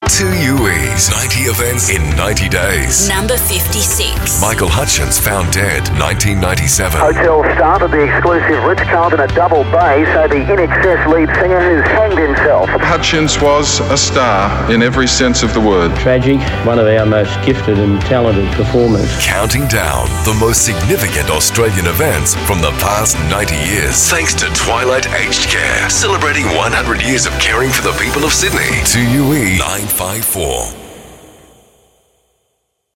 2 UE's 90 events in 90 days. Number 56. Michael Hutchence found dead, 1997. Hotel started the exclusive Ritz-Carlton at Double Bay, so the INXS lead singer who's hanged himself. Hutchence was a star in every sense of the word. Tragic, one of our most gifted and talented performers. Counting down the most significant Australian events from the past 90 years. Thanks to Twilight Aged Care, celebrating 100 years of caring for the people of Sydney. 2UE 954.